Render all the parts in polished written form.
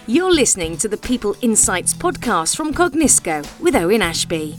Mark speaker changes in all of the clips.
Speaker 1: You're listening to the People Insights podcast from Cognisco with Owen Ashby.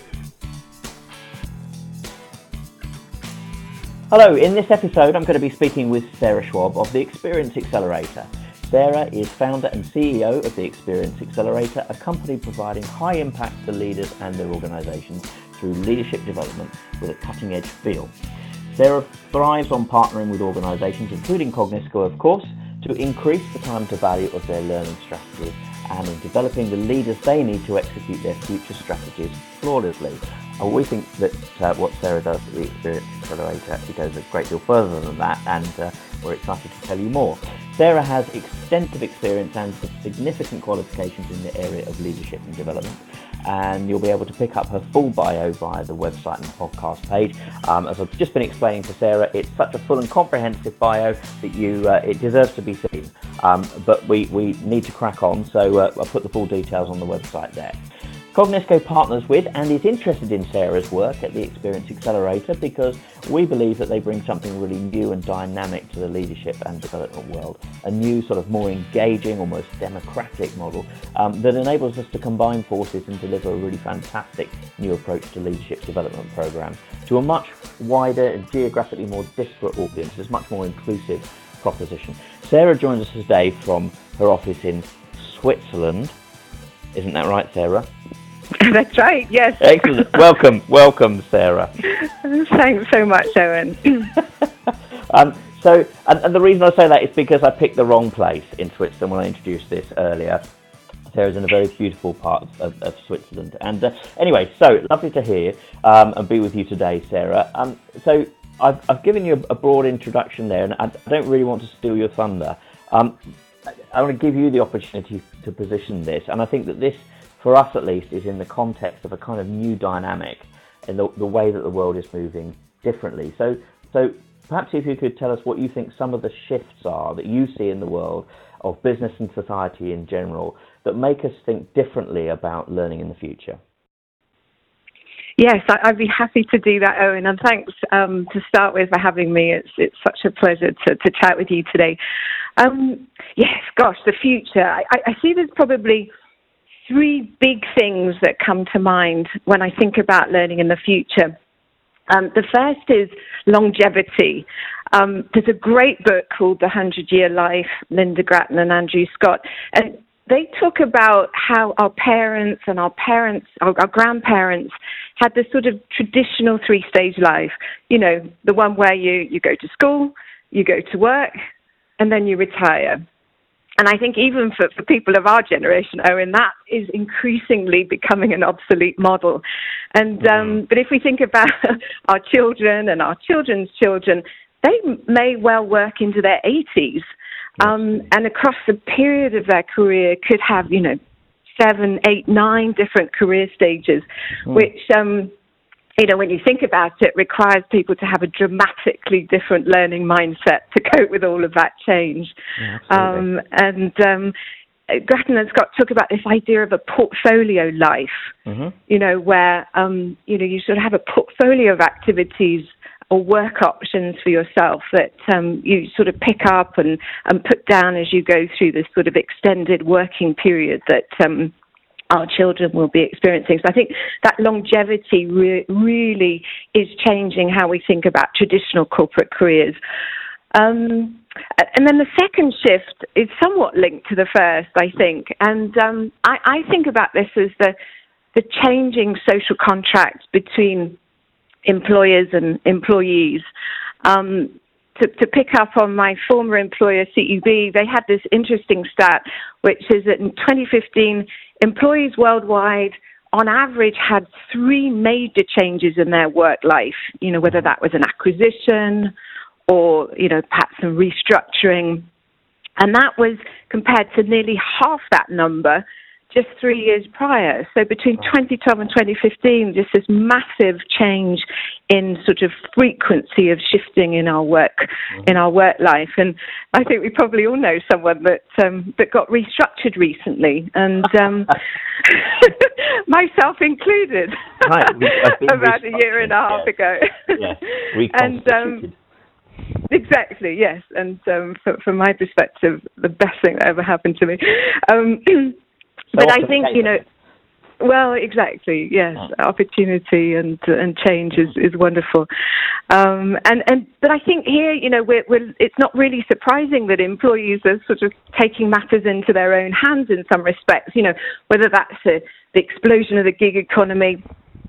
Speaker 2: Hello, in this episode I'm going to be speaking with Sarah Schwab of the Experience Accelerator. Sarah is founder and CEO of the Experience Accelerator, a company providing high impact to leaders and their organisations through leadership development with a cutting edge feel. Sarah thrives on partnering with organisations, including Cognisco of course, to increase the time to value of their learning strategies and in developing the leaders they need to execute their future strategies flawlessly. We think that what Sarah does at the Experience Accelerator actually goes a great deal further than that, and we're excited to tell you more. Sarah has extensive experience and significant qualifications in the area of leadership and development, and you'll be able to pick up her full bio via the website and podcast page. As I've just been explaining to Sarah, it's such a full and comprehensive bio that it deserves to be seen, but we need to crack on, so I'll put the full details on the website there. Cognisco partners with and is interested in Sarah's work at the Experience Accelerator because we believe that they bring something really new and dynamic to the leadership and development world, a new sort of more engaging, almost democratic model that enables us to combine forces and deliver a really fantastic new approach to leadership development programs to a much wider and geographically more disparate audience, a much more inclusive proposition. Sarah joins us today from her office in Switzerland. Isn't that right, Sarah?
Speaker 3: That's right, yes.
Speaker 2: Excellent. Welcome, Sarah.
Speaker 3: Thanks so much, Owen.
Speaker 2: So the reason I say that is because I picked the wrong place in Switzerland when I introduced this earlier. Sarah's in a very beautiful part of Switzerland. And anyway, so lovely to hear and be with you today, Sarah. So I've given you a broad introduction there, and I don't really want to steal your thunder. I want to give you the opportunity to position this, and I think that this, for us at least, is in the context of a kind of new dynamic in the way that the world is moving differently. So perhaps if you could tell us what you think some of the shifts are that you see in the world of business and society in general that make us think differently about learning in the future.
Speaker 3: Yes, I'd be happy to do that, Owen, and thanks to start with for having me. It's such a pleasure to chat with you today. Yes, gosh, the future. I see there's probably three big things that come to mind when I think about learning in the future. The first is longevity. There's a great book called The 100-Year Life, Linda Gratton and Andrew Scott, and they talk about how our parents and our grandparents had this sort of traditional three-stage life. You know, the one where you go to school, you go to work, and then you retire. And I think even for people of our generation, Owen, that is increasingly becoming an obsolete model. And but if we think about our children and our children's children, they may well work into their 80s. And across the period of their career could have, 7, 8, 9 different career stages, which, when you think about it, requires people to have a dramatically different learning mindset to cope with all of that change. Yeah, Gratton and Scott talk about this idea of a portfolio life, where, you sort of have a portfolio of activities or work options for yourself that you sort of pick up and put down as you go through this sort of extended working period that our children will be experiencing. So I think that longevity really is changing how we think about traditional corporate careers. And then the second shift is somewhat linked to the first, I think. And I think about this as the changing social contract between employers and employees. To pick up on my former employer, CEB, they had this interesting stat, which is that in 2015, employees worldwide, on average, had 3 major changes in their work life, whether that was an acquisition or, perhaps some restructuring. And that was compared to nearly half that number just 3 years prior. So between 2012 and 2015, just this massive change in sort of frequency of shifting in our work life. And I think we probably all know someone that got restructured recently, and myself included,
Speaker 2: right.
Speaker 3: about a year and a half ago.
Speaker 2: Yes, reconstituted.
Speaker 3: Exactly, yes. And from my perspective, the best thing that ever happened to me. But I think, well, exactly, yes. Opportunity and change is wonderful. But I think here, it's not really surprising that employees are sort of taking matters into their own hands in some respects, whether that's the explosion of the gig economy.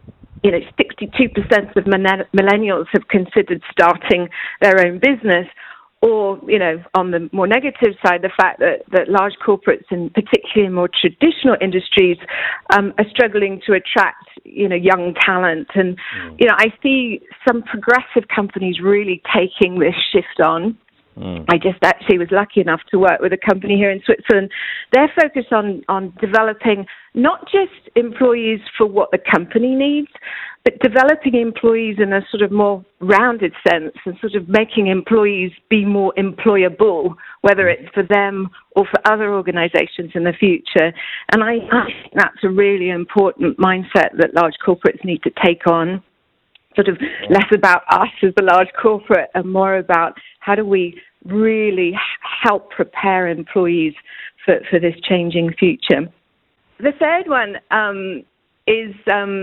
Speaker 3: 62% of millennials have considered starting their own business, or, on the more negative side, the fact that large corporates, and particularly in more traditional industries, are struggling to attract, young talent. And, I see some progressive companies really taking this shift on. I just actually was lucky enough to work with a company here in Switzerland. They're focused on developing not just employees for what the company needs, but developing employees in a sort of more rounded sense and sort of making employees be more employable, whether it's for them or for other organizations in the future. And I think that's a really important mindset that large corporates need to take on. Sort of less about us as the large corporate and more about how do we really help prepare employees for this changing future. The third one is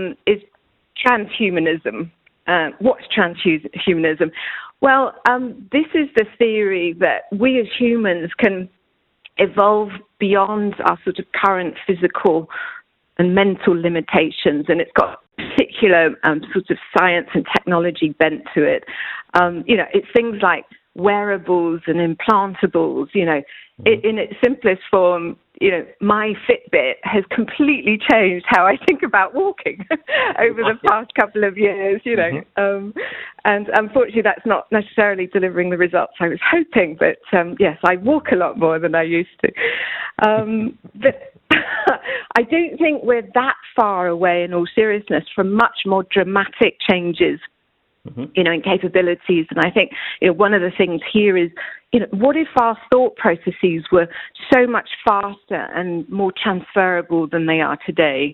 Speaker 3: transhumanism. What's transhumanism? Well, this is the theory that we as humans can evolve beyond our sort of current physical and mental limitations, and it's got particular sort of science and technology bent to it. It's things like wearables and implantables. In its simplest form, my Fitbit has completely changed how I think about walking over the past couple of years. And unfortunately, that's not necessarily delivering the results I was hoping. But yes, I walk a lot more than I used to. But I don't think we're that far away, in all seriousness, from much more dramatic changes, in capabilities. And I think, one of the things here is, what if our thought processes were so much faster and more transferable than they are today?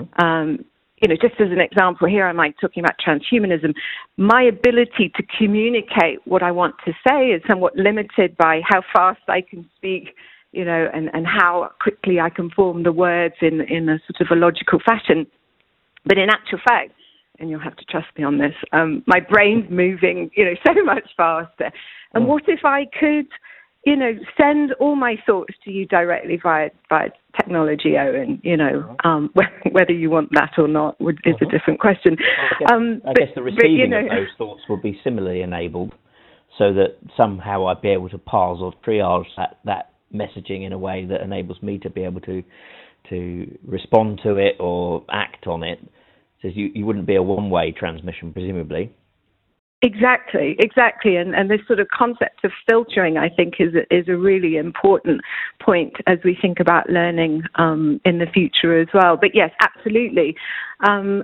Speaker 3: Just as an example, here am I talking about transhumanism. My ability to communicate what I want to say is somewhat limited by how fast I can speak, and how quickly I can form the words in a sort of a logical fashion. But in actual fact, and you'll have to trust me on this, my brain's moving, so much faster. And what if I could, send all my thoughts to you directly via technology, Owen? Whether you want that or not is a different question.
Speaker 2: I guess the receiving of those thoughts would be similarly enabled, so that somehow I'd be able to parse or triage that messaging in a way that enables me to be able to respond to it or act on it. So you wouldn't be a one-way transmission, presumably.
Speaker 3: Exactly. And this sort of concept of filtering, I think, is a really important point as we think about learning in the future as well. But yes, absolutely. And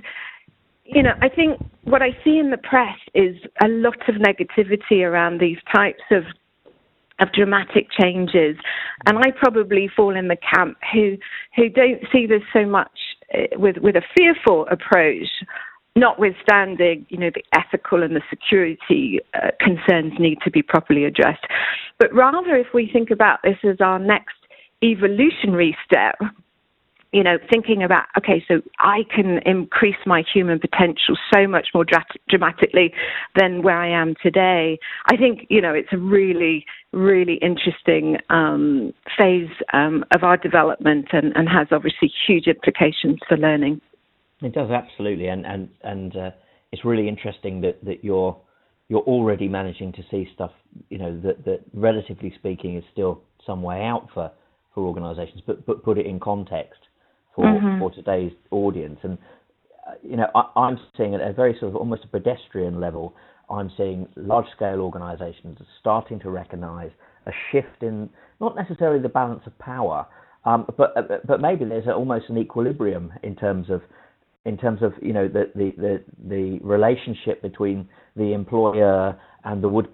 Speaker 3: I think what I see in the press is a lot of negativity around these types of dramatic changes, and I probably fall in the camp who don't see this so much with a fearful approach, notwithstanding the ethical and the security concerns need to be properly addressed, but rather if we think about this as our next evolutionary step, thinking about, okay, so I can increase my human potential so much more dramatically than where I am today. I think, it's a really, really interesting phase of our development and has obviously huge implications for learning.
Speaker 2: It does, absolutely. And it's really interesting that you're already managing to see stuff, that relatively speaking is still some way out for organisations, but put it in context for today's audience. And I'm seeing at a very sort of almost a pedestrian level, I'm seeing large-scale organisations starting to recognise a shift in not necessarily the balance of power, but maybe there's almost an equilibrium in terms of the relationship between the employer and the would-be